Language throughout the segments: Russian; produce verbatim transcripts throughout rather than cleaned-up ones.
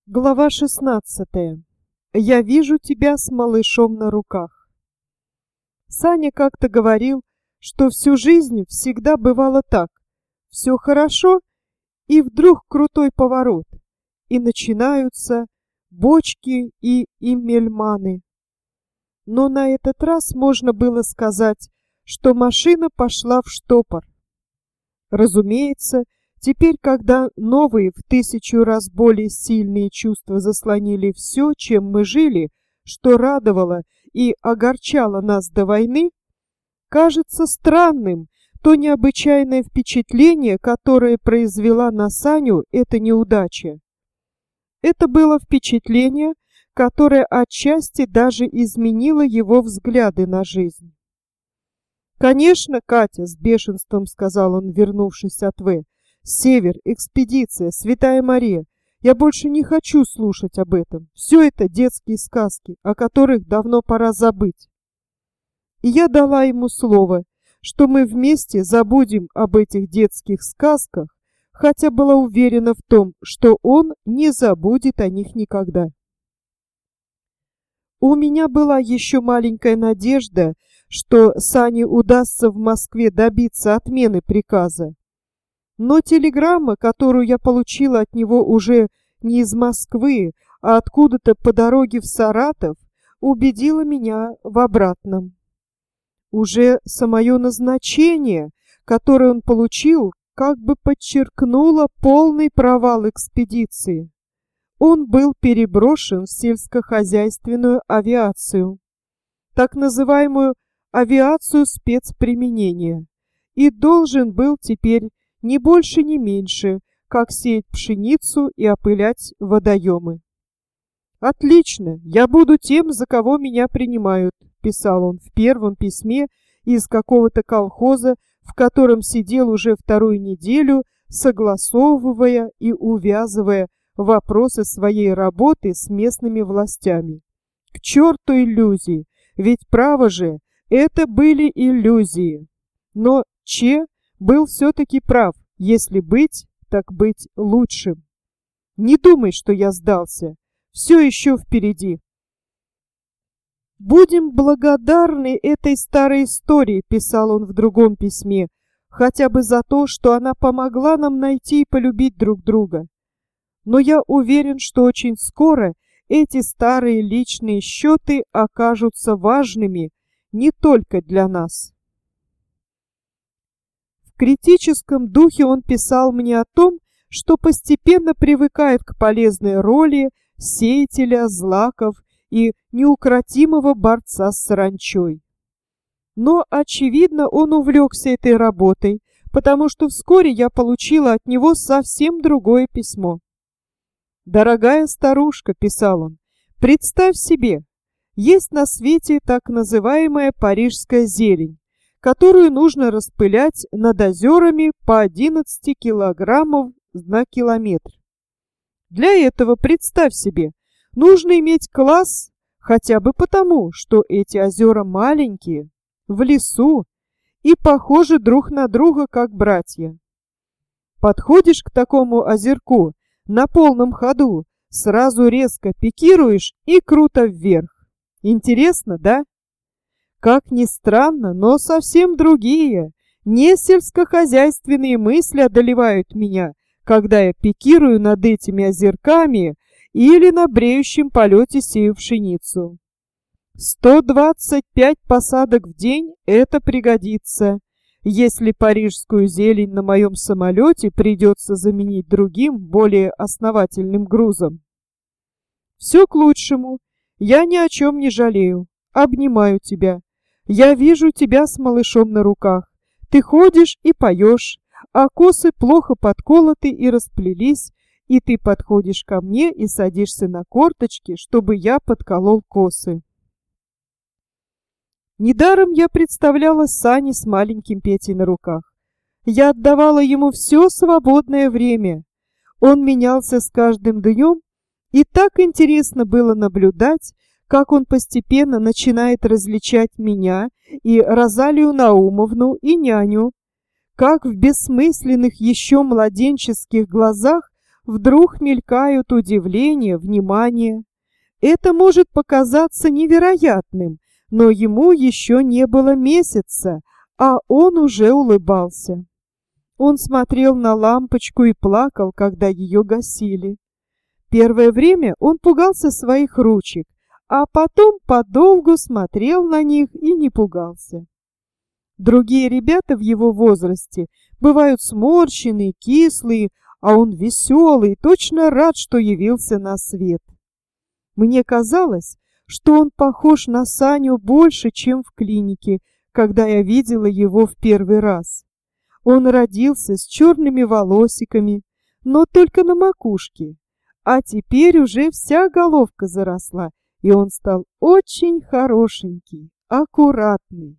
Глава шестнадцатая. Я вижу тебя с малышом на руках. Саня как-то говорил, что всю жизнь всегда бывало так. Все хорошо, и вдруг крутой поворот, и начинаются бочки и иммельманы. Но на этот раз можно было сказать, что машина пошла в штопор. Разумеется, теперь, когда новые в тысячу раз более сильные чувства заслонили все, чем мы жили, что радовало и огорчало нас до войны, кажется странным то необычайное впечатление, которое произвела на Саню эта неудача. Это было впечатление, которое отчасти даже изменило его взгляды на жизнь. «Конечно, Катя», — с бешенством сказал он, вернувшись от В. «Север, экспедиция, Святая Мария. Я больше не хочу слушать об этом. Все это детские сказки, о которых давно пора забыть». И я дала ему слово, что мы вместе забудем об этих детских сказках, хотя была уверена в том, что он не забудет о них никогда. У меня была еще маленькая надежда, что Сане удастся в Москве добиться отмены приказа. Но телеграмма, которую я получила от него уже не из Москвы, а откуда-то по дороге в Саратов, убедила меня в обратном. Уже самое назначение, которое он получил, как бы подчеркнуло полный провал экспедиции. Он был переброшен в сельскохозяйственную авиацию, так называемую авиацию спецприменения, и должен был теперь ни больше, ни меньше, как сеять пшеницу и опылять водоемы. «Отлично, я буду тем, за кого меня принимают», — писал он в первом письме из какого-то колхоза, в котором сидел уже вторую неделю, согласовывая и увязывая вопросы своей работы с местными властями. К черту иллюзии, ведь право же, это были иллюзии. Но Че был все-таки прав, если быть, так быть лучшим. Не думай, что я сдался, все еще впереди. «Будем благодарны этой старой истории», — писал он в другом письме, «хотя бы за то, что она помогла нам найти и полюбить друг друга. Но я уверен, что очень скоро эти старые личные счеты окажутся важными не только для нас». В критическом духе он писал мне о том, что постепенно привыкает к полезной роли сеятеля злаков и неукротимого борца с саранчой. Но, очевидно, он увлекся этой работой, потому что вскоре я получила от него совсем другое письмо. «Дорогая старушка», — писал он, — «представь себе, есть на свете так называемая парижская зелень, которую нужно распылять над озерами по одиннадцать килограммов на километр. Для этого, представь себе, нужно иметь класс хотя бы потому, что эти озера маленькие, в лесу и похожи друг на друга, как братья. Подходишь к такому озерку на полном ходу, сразу резко пикируешь и круто вверх. Интересно, да? Как ни странно, но совсем другие, не сельскохозяйственные мысли одолевают меня, когда я пикирую над этими озерками или на бреющем полете сею пшеницу. сто двадцать пять посадок в день — это пригодится, если парижскую зелень на моем самолете придется заменить другим, более основательным грузом. Все к лучшему. Я ни о чем не жалею. Обнимаю тебя. Я вижу тебя с малышом на руках. Ты ходишь и поешь, а косы плохо подколоты и расплелись, и ты подходишь ко мне и садишься на корточки, чтобы я подколол косы. Недаром я представляла Сане с маленьким Петей на руках. Я отдавала ему все свободное время. Он менялся с каждым днем, и так интересно было наблюдать, как он постепенно начинает различать меня и Розалию Наумовну и няню, как в бессмысленных еще младенческих глазах вдруг мелькают удивление, внимание. Это может показаться невероятным, но ему еще не было месяца, а он уже улыбался. Он смотрел на лампочку и плакал, когда ее гасили. Первое время он пугался своих ручек, а потом подолгу смотрел на них и не пугался. Другие ребята в его возрасте бывают сморщенные, кислые, а он веселый, точно рад, что явился на свет. Мне казалось, что он похож на Саню больше, чем в клинике, когда я видела его в первый раз. Он родился с черными волосиками, но только на макушке, а теперь уже вся головка заросла, и он стал очень хорошенький, аккуратный.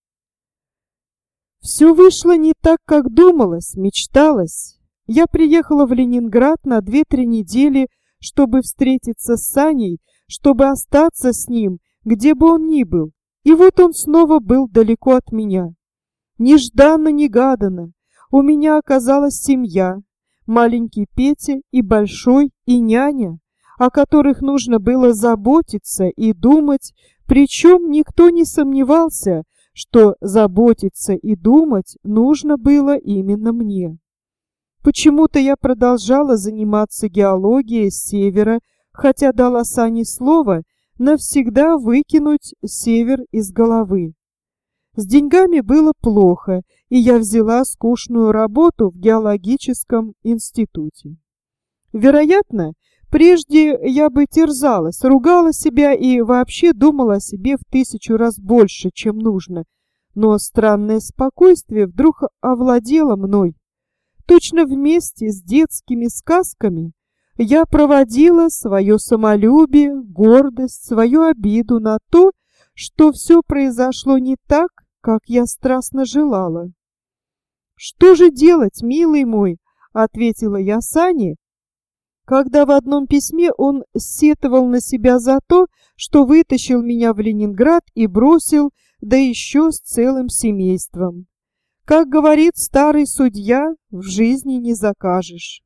Все вышло не так, как думалось, мечталось. Я приехала в Ленинград на две-три недели, чтобы встретиться с Саней, чтобы остаться с ним, где бы он ни был. И вот он снова был далеко от меня. Нежданно-негаданно у меня оказалась семья, маленький Петя и большой, и няня, о которых нужно было заботиться и думать, причем никто не сомневался, что заботиться и думать нужно было именно мне. Почему-то я продолжала заниматься геологией с севера, хотя дала Сане слово навсегда выкинуть север из головы. С деньгами было плохо, и я взяла скучную работу в геологическом институте. Вероятно, прежде я бы терзалась, ругала себя и вообще думала о себе в тысячу раз больше, чем нужно, но странное спокойствие вдруг овладело мной. Точно вместе с детскими сказками я проводила свое самолюбие, гордость, свою обиду на то, что все произошло не так, как я страстно желала. «Что же делать, милый мой?» — ответила я Сане, когда в одном письме он сетовал на себя за то, что вытащил меня в Ленинград и бросил, да еще с целым семейством. Как говорит старый судья, в жизни не закажешь.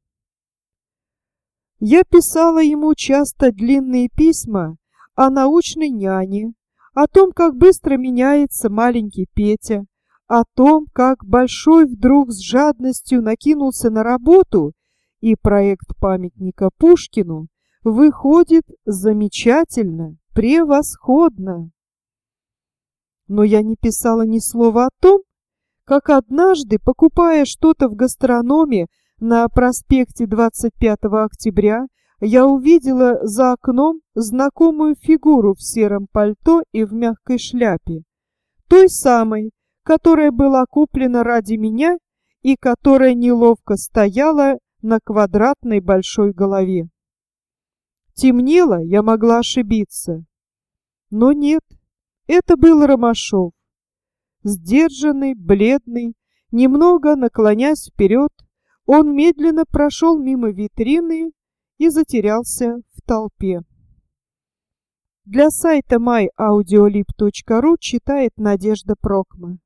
Я писала ему часто длинные письма о научной няне, о том, как быстро меняется маленький Петя, о том, как большой вдруг с жадностью накинулся на работу, и проект памятника Пушкину выходит замечательно, превосходно. Но я не писала ни слова о том, как однажды, покупая что-то в гастрономе на проспекте двадцать пятого октября, я увидела за окном знакомую фигуру в сером пальто и в мягкой шляпе, той самой, которая была куплена ради меня и которая неловко стояла на квадратной большой голове. Темнело, я могла ошибиться. Но нет, это был Ромашов. Сдержанный, бледный, немного наклонясь вперед, он медленно прошел мимо витрины и затерялся в толпе. Для сайта май аудиолиб точка ру читает Надежда Прокма.